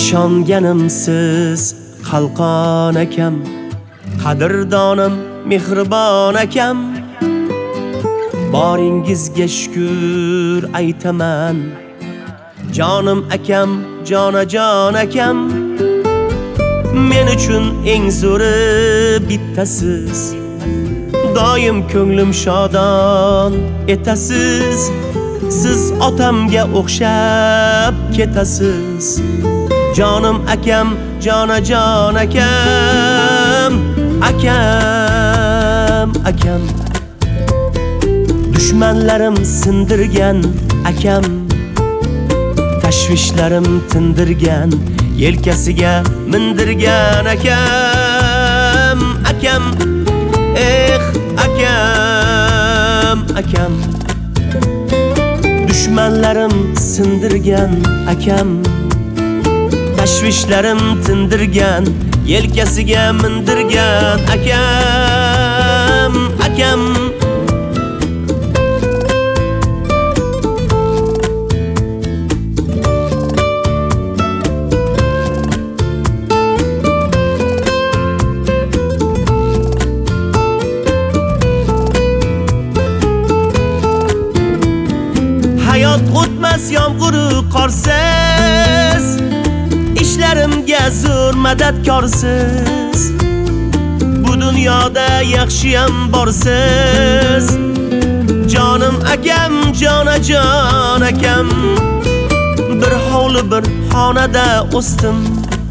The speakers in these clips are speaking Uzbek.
ishonganimsiz qalqon akam, qadrdonim mehribon akam. Boringizga shukr aytaman, jonim akam, jonajon akam. Men uchun eng zo'ri bittasiz, doim ko'nglim shodon etasiz. Siz otamga o'xshab ketasiz, jonim akam, jonajon akam. Akam, akam. Dushmanlarim sindirgan akam, tashvishlarim tindirgan, yelkasiga mindirgan akam. Akam, akam, akam. Dushmanlarim sindirgan akam, tashvishlarim tindirgan, yelkasiga mindirgan akam. Akam. Hayot o'tmas yomg'ir qorsiz, ishlarimga zo'r madadkorsiz. Bu dunyoda yaxshiyam borsiz, jonim akam, jonajon akam. Bir hovli bir xonada o'sdim,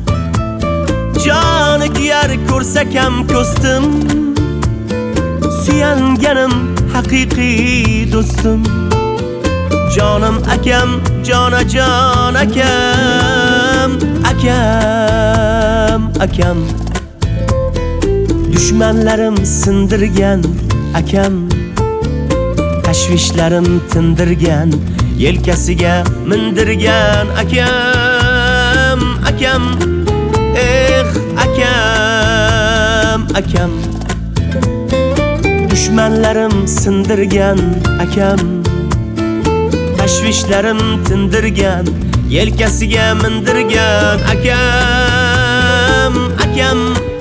joni kuyar ko'rsakam ko'stim. Suyanganim haqiqiy do'stim, jonim akam, jonajon akam. Akam, akam. Dushmanlarim sindirgan akam, tashvishlarim tindirgan, yelkasiga mindirgan akam. Akam, akam, akam. Dushmanlarim sindirgan akam, tashvishlarim tindirgan, yelkasiga mindirgan akam. Akam.